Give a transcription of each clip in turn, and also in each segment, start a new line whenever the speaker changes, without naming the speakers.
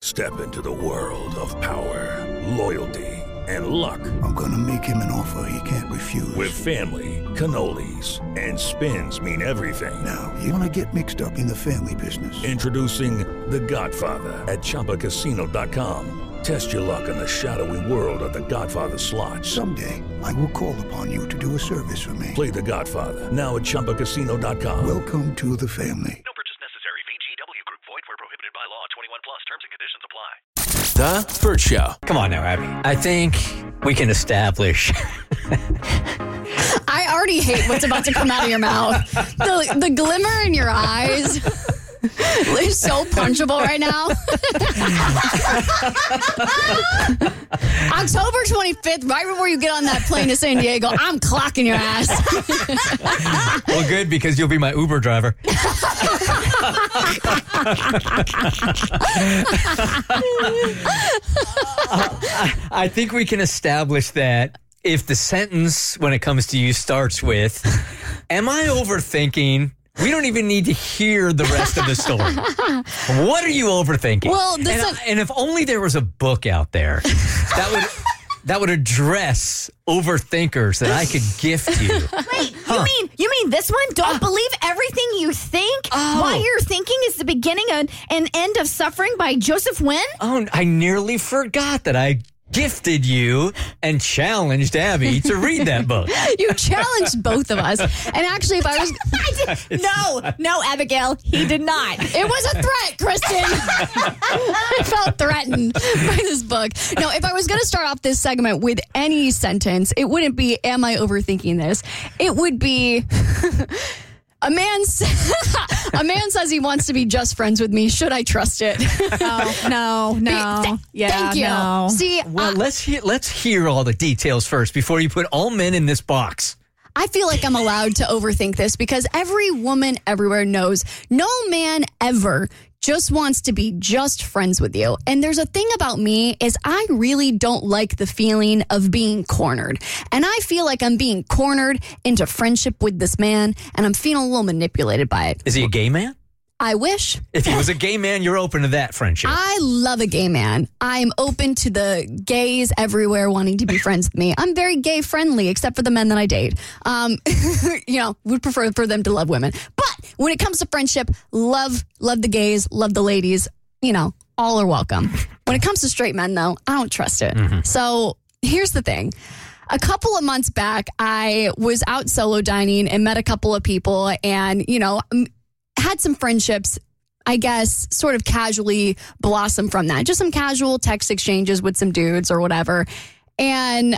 Step into the world of power, loyalty, and luck.
I'm gonna make him an offer he can't refuse.
With family, cannolis, and spins mean everything.
Now, you wanna get mixed up in the family business.
Introducing The Godfather at ChumbaCasino.com. Test your luck in the shadowy world of The Godfather slot.
Someday, I will call upon you to do a service for me.
Play The Godfather now at ChumbaCasino.com.
Welcome to the family.
No purchase necessary. VGW Group. Void where prohibited by law. 21 plus. Terms and conditions apply.
The Bert Show.
Come on now, Abby. I think we can establish.
I already hate what's about to come out of your mouth. The glimmer in your eyes is so punchable right now. October 25th, right before you get on that plane to San Diego, I'm clocking your ass.
Well, good, because you'll be my Uber driver. I think we can establish that if the sentence, when it comes to you, starts with, am I overthinking? We don't even need to hear the rest of the story. What are you overthinking?
Well,
and if only there was a book out there that would address overthinkers that I could gift you.
Wait, you mean this one? Don't believe everything you think? Why you're thinking is the beginning and end of suffering by Joseph Wynn?
Oh, I nearly forgot that I gifted you and challenged Abby to read that book.
You challenged both of us. And actually, if I was...
No, Abigail, he did not.
It was a threat, Kristen. I felt threatened by this book. No, if I was going to start off this segment with any sentence, it wouldn't be, am I overthinking this? It would be... A man says he wants to be just friends with me. Should I trust it?
No.
Thank you.
No.
See,
well, let's hear all the details first before you put all men in this box.
I feel like I'm allowed to overthink this because every woman everywhere knows no man ever just wants to be just friends with you. And there's a thing about me is I really don't like the feeling of being cornered. And I feel like I'm being cornered into friendship with this man, and I'm feeling a little manipulated by it.
Is he a gay man?
I wish.
If he was a gay man, you're open to that friendship.
I love a gay man. I'm open to the gays everywhere wanting to be friends with me. I'm very gay friendly, except for the men that I date. Would prefer for them to love women. But when it comes to friendship, love the gays, love the ladies, all are welcome. When it comes to straight men, though, I don't trust it. Mm-hmm. So here's the thing. A couple of months back, I was out solo dining and met a couple of people and, had some friendships, I guess, sort of casually blossom from that. Just some casual text exchanges with some dudes or whatever. And,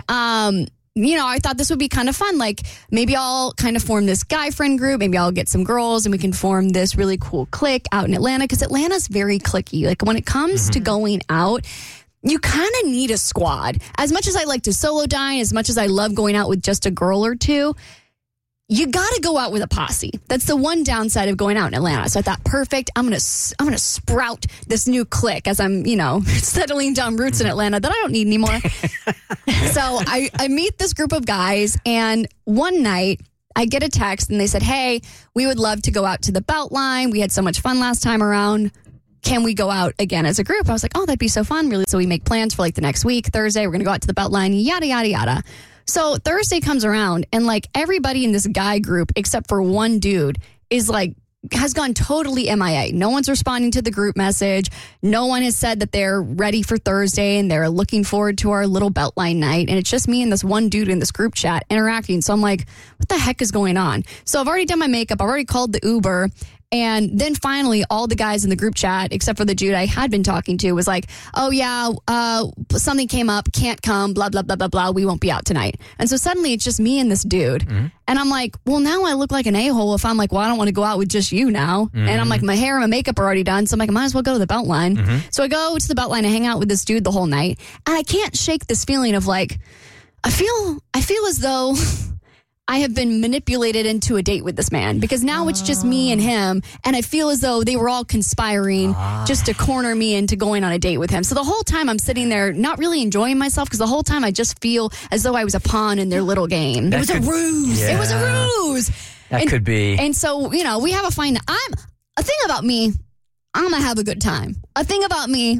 I thought this would be kind of fun. Like, maybe I'll kind of form this guy friend group. Maybe I'll get some girls and we can form this really cool clique out in Atlanta, because Atlanta's very cliquey. Like, when it comes to going out, you kind of need a squad. As much as I like to solo dine, as much as I love going out with just a girl or two, you got to go out with a posse. That's the one downside of going out in Atlanta. So I thought, perfect. I'm gonna sprout this new clique as I'm, settling down roots in Atlanta that I don't need anymore. So I meet this group of guys, and one night I get a text and they said, hey, we would love to go out to the Beltline. We had so much fun last time around. Can we go out again as a group? I was like, oh, that'd be so fun. Really. So we make plans for like the next week. Thursday, we're going to go out to the Beltline, yada, yada, yada. So Thursday comes around and like everybody in this guy group, except for one dude, is like, has gone totally MIA. No one's responding to the group message. No one has said that they're ready for Thursday and they're looking forward to our little Beltline night. And it's just me and this one dude in this group chat interacting. So I'm like, what the heck is going on? So I've already done my makeup. I've already called the Uber. And then finally, all the guys in the group chat, except for the dude I had been talking to, was like, oh, yeah, something came up, can't come, blah, blah, blah, blah, blah. We won't be out tonight. And so suddenly it's just me and this dude. Mm-hmm. And I'm like, well, now I look like an a-hole if I'm like, well, I don't want to go out with just you now. Mm-hmm. And I'm like, my hair and my makeup are already done. So I'm like, I might as well go to the Beltline. Mm-hmm. So I go to the Beltline and hang out with this dude the whole night. And I can't shake this feeling of like, I feel as though I have been manipulated into a date with this man, because now it's just me and him. And I feel as though they were all conspiring just to corner me into going on a date with him. So the whole time I'm sitting there not really enjoying myself, because the whole time I just feel as though I was a pawn in their little game. It was a ruse. Yeah. It was a ruse.
That could be.
And so, we have a thing about me, I'm going to have a good time. A thing about me, I'm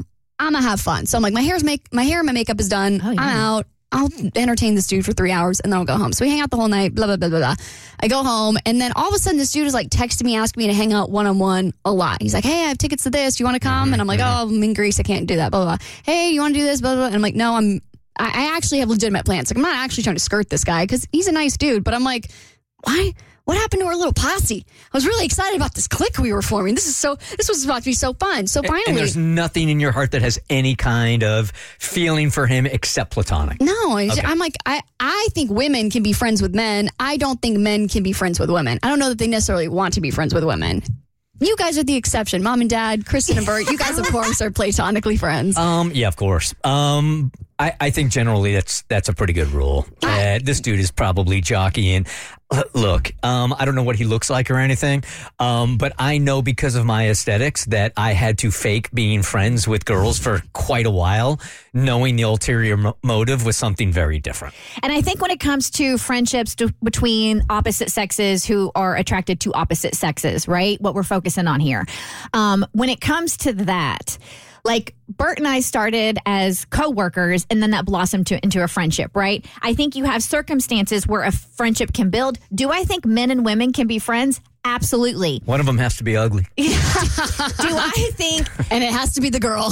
I'm gonna have fun. So I'm like, my hair and my makeup is done. I'm out. I'll entertain this dude for 3 hours and then I'll go home. So we hang out the whole night, blah, blah, blah, blah, blah. I go home and then all of a sudden this dude is like texting me, asking me to hang out one-on-one a lot. He's like, hey, I have tickets to this. You want to come? And I'm like, oh, I'm in Greece. I can't do that, blah, blah, blah. Hey, you want to do this? Blah, blah, blah. And I'm like, no, I actually have legitimate plans. Like, I'm not actually trying to skirt this guy because he's a nice dude. But I'm like, why? What happened to our little posse? I was really excited about this clique we were forming. This was about to be so fun. So finally,
and there's nothing in your heart that has any kind of feeling for him except platonic.
No, I'm like, I think women can be friends with men. I don't think men can be friends with women. I don't know that they necessarily want to be friends with women. You guys are the exception. Mom and Dad, Kristen and Bert, you guys, of course, are platonically friends.
Yeah, of course. I think generally that's a pretty good rule. This dude is probably jockeying. Look, I don't know what he looks like or anything, but I know because of my aesthetics that I had to fake being friends with girls for quite a while, knowing the ulterior motive was something very different.
And I think when it comes to friendships between opposite sexes who are attracted to opposite sexes, right? What we're focusing on here. When it comes to that, like Bert and I started as co-workers and then that blossomed into a friendship, right? I think you have circumstances where a friendship can build. Do I think men and women can be friends? Absolutely.
One of them has to be ugly.
Do I think...
And it has to be the girl.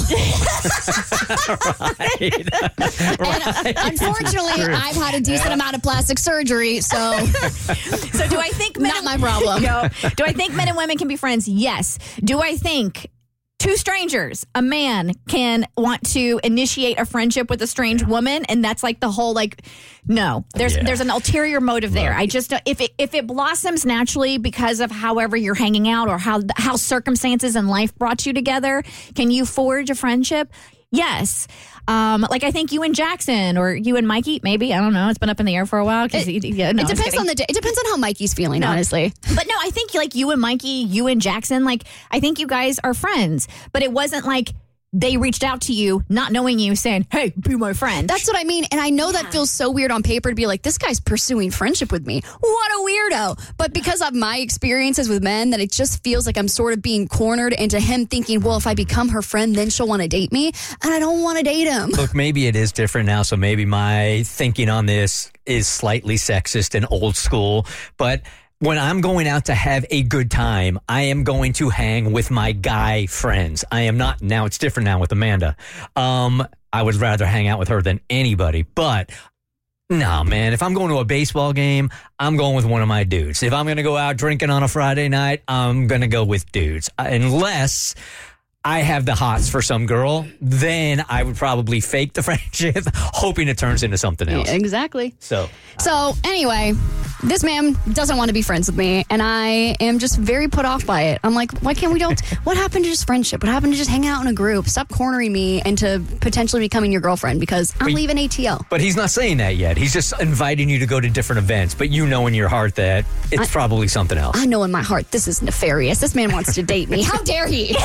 Right.
And unfortunately, I've had a decent amount of plastic surgery, so...
So do I think...
Not my problem.
Do I think men and women can be friends? Yes. Do I think... two strangers, a man can want to initiate a friendship with a strange woman, and that's like the whole no. There's an ulterior motive there. I just if it blossoms naturally because of however you're hanging out or how circumstances in life brought you together, can you forge a friendship? Yes. I think you and Jackson or you and Mikey, maybe, I don't know. It's been up in the air for a while.
It depends on the day. It depends on how Mikey's feeling, honestly.
But no, I think you and Mikey, you and Jackson, I think you guys are friends. But it wasn't like they reached out to you, not knowing you, saying, hey, be my friend.
That's what I mean. And I know that feels so weird on paper to be like, this guy's pursuing friendship with me. What a weirdo. But because of my experiences with men, that it just feels like I'm sort of being cornered into him thinking, well, if I become her friend, then she'll want to date me. And I don't want to date him.
Look, maybe it is different now. So maybe my thinking on this is slightly sexist and old school. But when I'm going out to have a good time, I am going to hang with my guy friends. I am not, now it's different now with Amanda. I would rather hang out with her than anybody. But no, man, if I'm going to a baseball game, I'm going with one of my dudes. If I'm going to go out drinking on a Friday night, I'm going to go with dudes. Unless I have the hots for some girl, then I would probably fake the friendship, hoping it turns into something else.
Yeah, exactly.
So
anyway, this man doesn't want to be friends with me, and I am just very put off by it. I'm like, why can't we don't? What happened to just friendship? What happened to just hang out in a group? Stop cornering me into potentially becoming your girlfriend because I'm leaving ATL.
But he's not saying that yet. He's just inviting you to go to different events, but you know in your heart that it's probably something else.
I know in my heart this is nefarious. This man wants to date me. How dare he?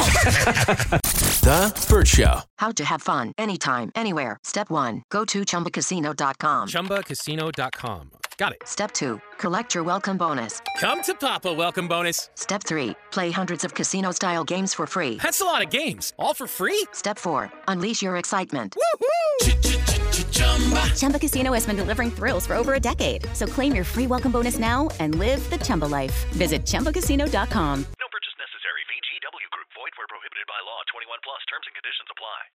The Bert Show.
How to have fun anytime, anywhere. Step 1. Go to ChumbaCasino.com.
ChumbaCasino.com. Got it.
Step 2. Collect your welcome bonus.
Come to Papa welcome bonus.
Step 3. Play hundreds of casino-style games for free.
That's a lot of games. All for free?
Step 4. Unleash your excitement.
Woohoo!
Chumba Casino has been delivering thrills for over a decade. So claim your free welcome bonus now and live the Chumba life. Visit ChumbaCasino.com.